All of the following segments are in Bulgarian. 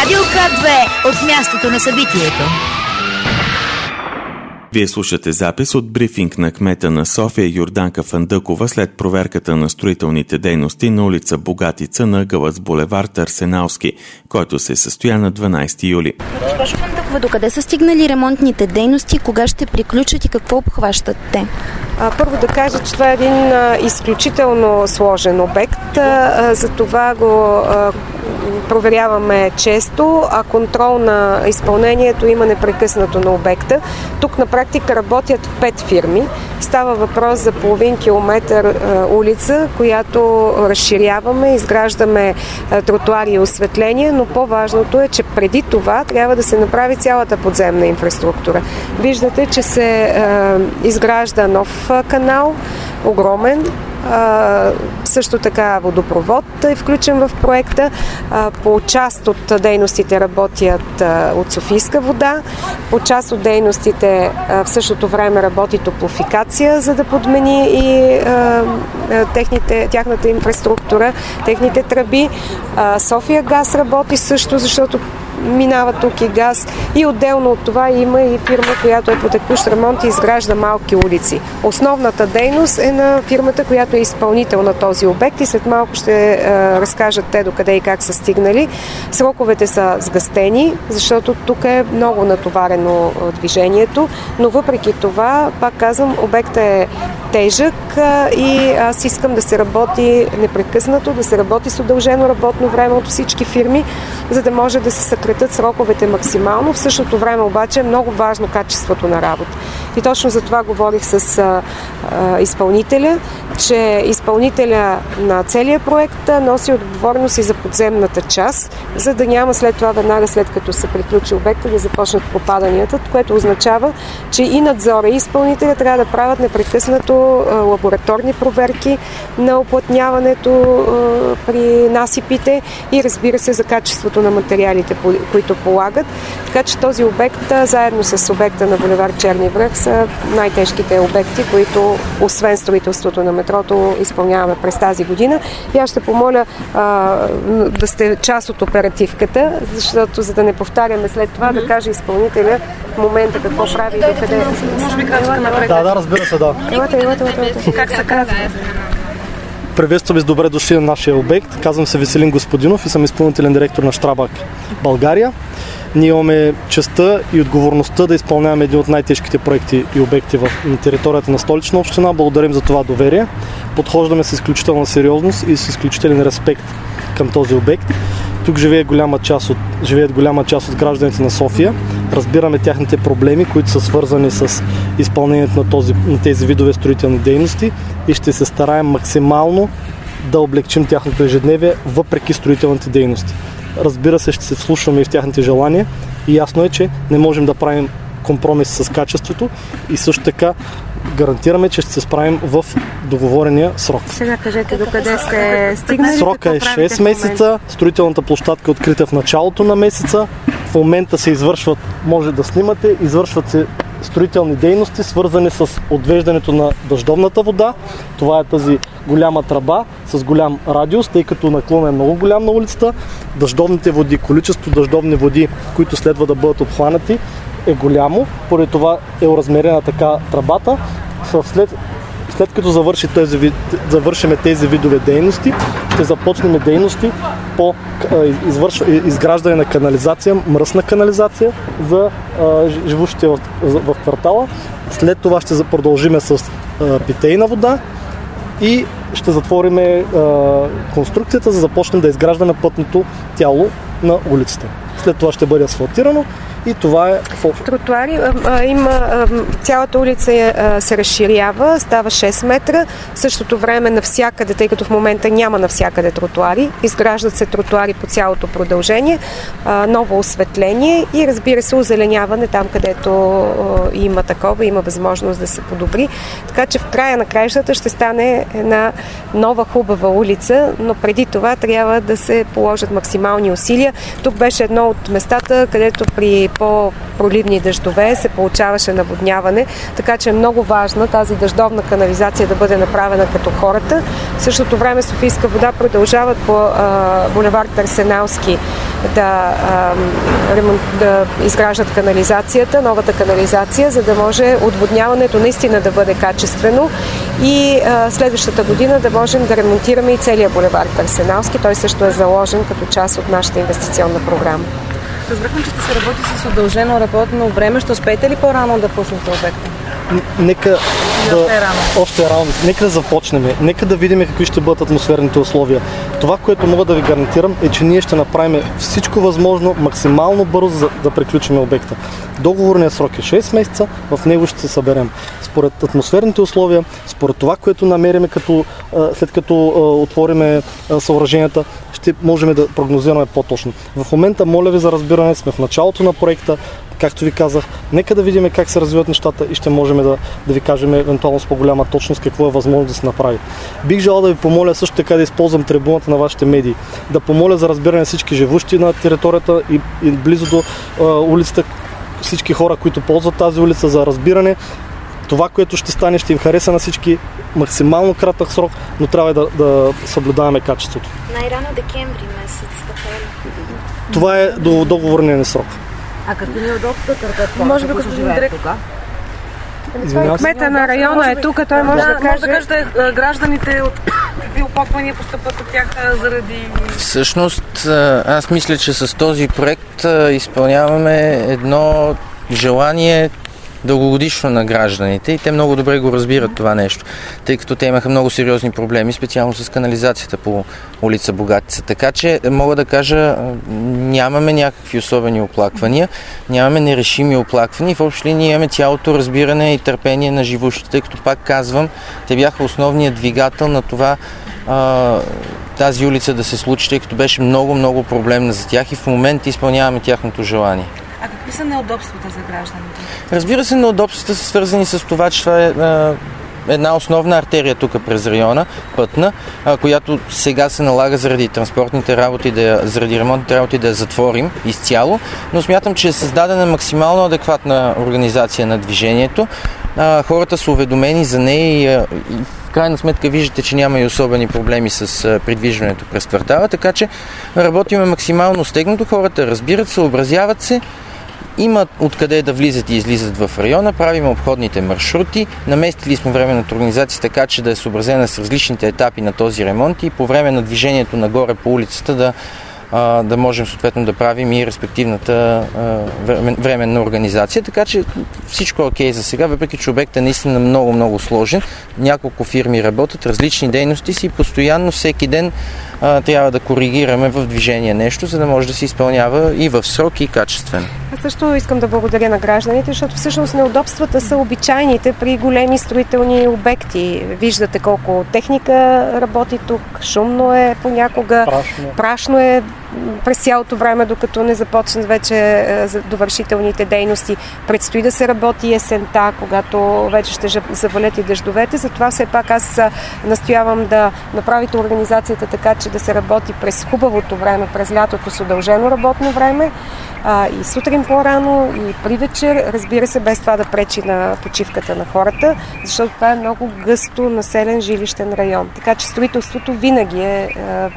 Радио К2 от мястото на събитието. Вие слушате запис от брифинг на кмета на София Йорданка Фандъкова след проверката на строителните дейности на улица Богатица на ъгъла с булевард Арсеналски, който се състоя на 12 юли. Госпожо Фандъкова, докъде са стигнали ремонтните дейности, кога ще приключат и какво обхващат те? Първо да кажа, че това е един изключително сложен обект, за това го проверяваме често, а контрол на изпълнението има непрекъснато на обекта. Тук на практика работят 5 фирми. Става въпрос за половин километър улица, която разширяваме, изграждаме тротуари и осветление, но по-важното е, че преди това трябва да се направи цялата подземна инфраструктура. Виждате, че се изгражда нов канал, огромен. Също така водопровод е включен в проекта. По част от дейностите работят от Софийска вода. По част от дейностите в същото време работи топлофикация, за да подмени и тяхната инфраструктура, техните тръби. София газ работи също, защото минава тук и газ. И отделно от това има и фирма, която е по текущ ремонт и изгражда малки улици. Основната дейност е на фирмата, която е изпълнител на този обект и след малко ще разкажат те докъде и как са стигнали. Сроковете са сгъстени, защото тук е много натоварено движението, но въпреки това, пак казвам, обектът е тежък и аз искам да се работи непрекъснато, да се работи с удължено работно време от всички фирми, за да може да се съкратят сроковете максимално. В същото време обаче е много важно качеството на работа. И точно за това говорих с изпълнителя, че изпълнителя на целия проект носи отговорност и за подземната част, за да няма след това, веднага след като се приключи обекта, да започнат попаданията, което означава, че и надзора, и изпълнителя трябва да правят непрекъснато лабораторни проверки на уплътняването при насипите и разбира се за качеството на материалите, които полагат. Така че този обект, заедно с обекта на булевард Черни връх, са най-тежките обекти, които освен строителството на метрото изпълняваме през тази година. И аз ще помоля да сте част от оперативката, защото за да не повтаряме след това, да каже изпълнителя в момента какво прави и докъде. Може би кратко напред. Да, разбира се, да. Елате. Как се казва? Приветствам и с добре дошли на нашия обект. Казвам се Веселин Господинов и съм изпълнителен директор на Щрабак България. Ние имаме честта и отговорността да изпълняваме един от най-тежките проекти и обекти на територията на Столична община. Благодарим за това доверие. Подхождаме с изключителна сериозност и с изключителен респект към този обект. Тук живеят голяма част от гражданите на София. Разбираме тяхните проблеми, които са свързани с изпълнението на тези видове строителни дейности и ще се стараем максимално да облегчим тяхното ежедневие, въпреки строителните дейности. Разбира се, ще се вслушваме и в тяхните желания и ясно е, че не можем да правим компромис с качеството и също така гарантираме, че ще се справим в договорения срок. Сега кажете докъде сте стигнали. Срока е 6 месеца, строителната площадка е открита в началото на месеца. В момента се извършват, може да снимате, извършват се строителни дейности, свързани с отвеждането на дъждовната вода. Това е тази голяма тръба с голям радиус, тъй като наклон е много голям на улицата. Дъждовните води, количество дъждовни води, които следва да бъдат обхванати, е голямо. Поради това е оразмерена така тръбата. След като завършим тези видове дейности, ще започнем дейности по изграждане на канализация, мръсна канализация за живущите в квартала. След това ще продължим с питейна вода и ще затворим конструкцията, за да започнем да изграждаме пътното тяло на улицата. След това ще бъде асфалтирано и това е тротуари. Цялата улица се разширява, става 6 метра. В същото време навсякъде, тъй като в момента няма навсякъде тротуари, изграждат се тротуари по цялото продължение, ново осветление и разбира се озеленяване там, където има такова, има възможност да се подобри. Така че в края на краищата ще стане една нова хубава улица, но преди това трябва да се положат максимални усилия. Тук беше едно от местата, където при проливни дъждове се получаваше наводняване, така че е много важно тази дъждовна канализация да бъде направена като хората. В същото време Софийска вода продължават по булевард Арсеналски да изграждат канализацията, новата канализация, за да може отводняването наистина да бъде качествено и следващата година да можем да ремонтираме и целия булевард Арсеналски. Той също е заложен като част от нашата инвестиционна програма. Разбрахме, че ще се работи с удължено работно време. Ще успеете ли по-рано да пуснете обекта? Нека още е рано. Нека да започнем. Нека да видим какви ще бъдат атмосферните условия. Това, което мога да ви гарантирам, е, че ние ще направим всичко възможно максимално бързо да приключим обекта. Договорният срок е 6 месеца, в него ще се съберем. Според атмосферните условия, според това, което намериме след като отвориме съоръженията, ще можем да прогнозираме по-точно. В момента, моля ви за разбиране, сме в началото на проекта. Както ви казах, нека да видим как се развиват нещата и ще можем да ви кажем евентуално с по-голяма точност какво е възможно да се направи. Бих желал да ви помоля също така да използвам трибуната на вашите медии, да помоля за разбиране всички живущи на територията и близо до улицата, всички хора, които ползват тази улица, за разбиране. Това, което ще стане, ще им хареса на всички, максимално кратък срок, но трябва да съблюдаваме качеството. Най-рано декември месец, така ли? Това е до договорния ни срок. А като неудобства, може би като живее тук? Кмета на района е тук, той може да каже. Може да кажете гражданите от какви оплаквания постъпват от тях заради... Всъщност, аз мисля, че с този проект изпълняваме едно желание дългогодишно на гражданите и те много добре го разбират това нещо, тъй като те имаха много сериозни проблеми, специално с канализацията по улица Богатица. Така че мога да кажа, нямаме някакви особени оплаквания, нямаме нерешими оплаквания и в общи линии имаме цялото разбиране и търпение на живущите, тъй като пак казвам, те бяха основният двигател на това тази улица да се случи, тъй като беше много проблемна за тях и в момента изпълняваме тяхното желание. А какви са неудобствата за гражданите? Разбира се, неудобствата са свързани с това, че това е една основна артерия тук през района, пътна, която сега се налага заради транспортните работи, заради ремонтните работи да я затворим изцяло, но смятам, че е създадена максимално адекватна организация на движението. Хората са уведомени за нея и в крайна сметка виждате, че няма и особени проблеми с придвижването през квартала, така че работиме максимално стегнато, хората разбират, съобразяват се, имат откъде да влизат и излизат в района, правим обходните маршрути, наместили сме временната организация така, че да е съобразена с различните етапи на този ремонт и по време на движението нагоре по улицата да можем съответно да правим и респективната временна организация, така че всичко е окей за сега, въпреки че обектът е наистина много сложен. Няколко фирми работят, различни дейности си и постоянно всеки ден трябва да коригираме в движение нещо, за да може да се изпълнява и в срок и качествено. Аз също искам да благодаря на гражданите, защото всъщност неудобствата са обичайните при големи строителни обекти. Виждате колко техника работи тук, шумно е понякога, прашно е през цялото време, докато не започнат вече довършителните дейности. Предстои да се работи есента, когато вече ще завалят и дъждовете. Затова все пак аз настоявам да направите организацията така, че да се работи през хубавото време, през лятото с удължено работно време, и сутрин по-рано, и при вечер, разбира се, без това да пречи на почивката на хората, защото това е много гъсто населен жилищен район. Така че строителството винаги е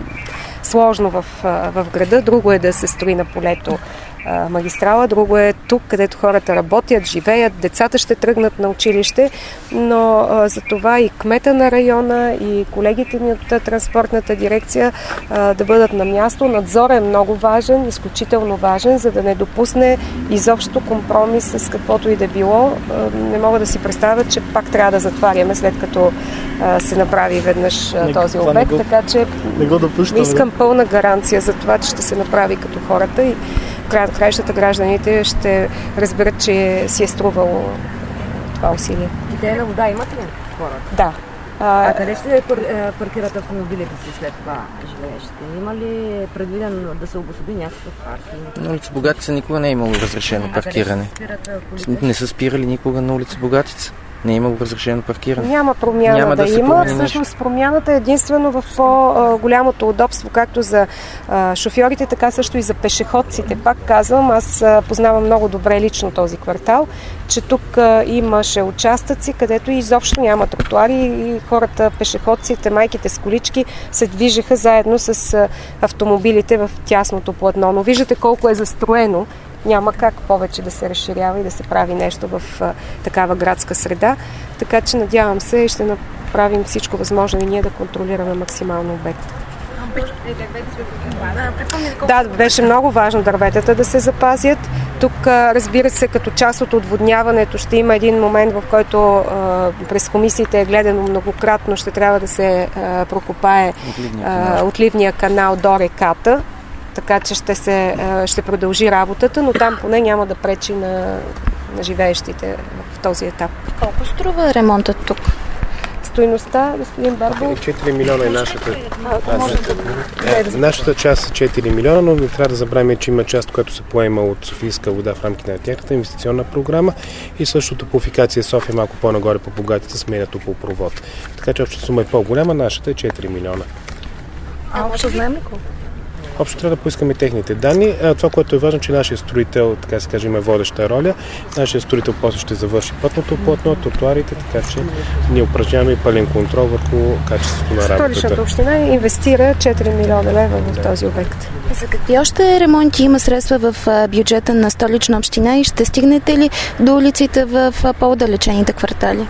сложно в града. Друго е да се строи на полето магистрала, друго е тук, където хората работят, живеят, децата ще тръгнат на училище, но за това и кмета на района, и колегите ни от транспортната дирекция да бъдат на място. Надзор е много важен, изключително важен, за да не допусне изобщо компромис с каквото и да било. Не мога да си представя, че пак трябва да затваряме, след като се направи веднъж този обект, така че искам пълна гаранция за това, че ще се направи като хората и края на краищата гражданите ще разберат, че си е струвало това усилие. Питейна вода имате ли хората? Да. А къде ще паркират автомобилите си след това живеещите? Има ли предвидено да се обособи някакъв паркинг? На улица Богатица никога не е имало разрешено паркиране. Не са спирали никога на улица Богатица. не е имало разрешено паркиране. Няма промяна да има. Всъщност промяната е единствено в по-голямото удобство, както за шофьорите, така също и за пешеходците. Пак казвам, аз познавам много добре лично този квартал, че тук имаше участъци, където изобщо няма тротуари и хората, пешеходците, майките с колички се движеха заедно с автомобилите в тясното платно. Но виждате колко е застроено. Няма как повече да се разширява и да се прави нещо в такава градска среда. Така че надявам се и ще направим всичко възможно и ние да контролираме максимално обекта. Да, беше много важно дърветата да се запазят. Тук, разбира се, като част от отводняването ще има един момент, в който през комисиите е гледано многократно, ще трябва да се прокопае отливния канал до реката. Така че ще продължи работата, но там поне няма да пречи на живеещите в този етап. Колко струва ремонтът тук? Стойността, господин Барбо? 4 милиона е нашата. Нашата част е 4 милиона, но не трябва да забравяме, че има част, която се поема от Софийска вода в рамките на тяхната инвестиционна програма и също Топлофикация София малко по-нагоре по богатите сменя топлопровод. Така че общата сума е по-голяма, нашата е 4 милиона. Общо знаем ли колко? Общо трябва да поискаме техните данни. Това, което е важно, че нашия строител, така се каже, има водеща роля. Нашия строител после ще завърши пътното платно, тротуарите, така че ние упражняваме и пълен контрол върху качеството на работата. Столичната община инвестира 4 милиона лева в този обект. За какви още ремонти има средства в бюджета на Столична община и ще стигнете ли до улиците в по-отдалечените квартали?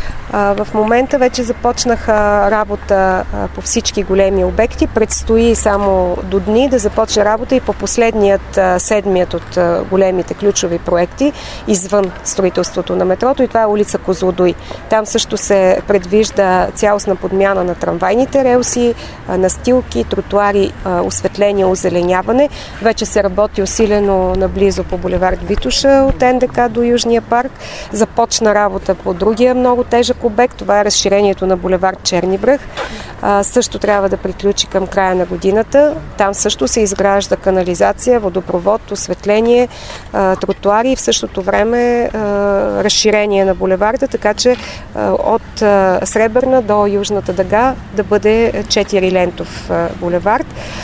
В момента вече започнаха работа по всички големи обекти. Предстои само до дни да започне работа и по последният седмият от големите ключови проекти извън строителството на метрото и това е улица Козлодуй. Там също се предвижда цялостна подмяна на трамвайните релси, настилки, тротуари, осветление, озеленяване. Вече се работи усилено наблизо по булевард Витоша от НДК до Южния парк. Започна работа по другия много тежък обект. Това е разширението на булевард Черни бряг. Също трябва да приключи към края на годината. Там също се изгражда канализация, водопровод, осветление, тротуари и в същото време разширение на булеварда, така че от Сребърна до Южната дъга да бъде 4-лентов булевард.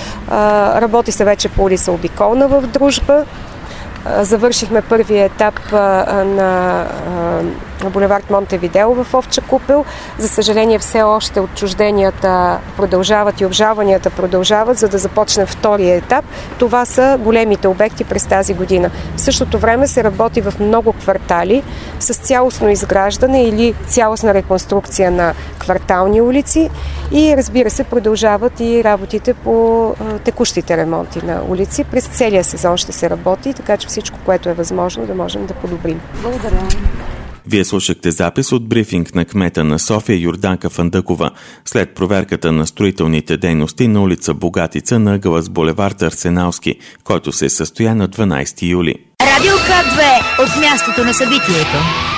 Работи се вече по улица Обиколна в Дружба. Завършихме първия етап на булевард Монтевидео в Овча купел. За съжаление все още отчужденията продължават и обжалванията продължават, за да започне втория етап. Това са големите обекти през тази година. В същото време се работи в много квартали с цялостно изграждане или цялостна реконструкция на квартални улици и разбира се продължават и работите по текущите ремонти на улици. През целия сезон ще се работи, така че всичко, което е възможно, да можем да подобрим. Благодаря. Вие слушахте запис от брифинг на кмета на София Йорданка Фандъкова след проверката на строителните дейности на улица Богатица на ъгъла с булевард Арсеналски, който се състоя на 12 юли. Радио К2 от мястото на събитието.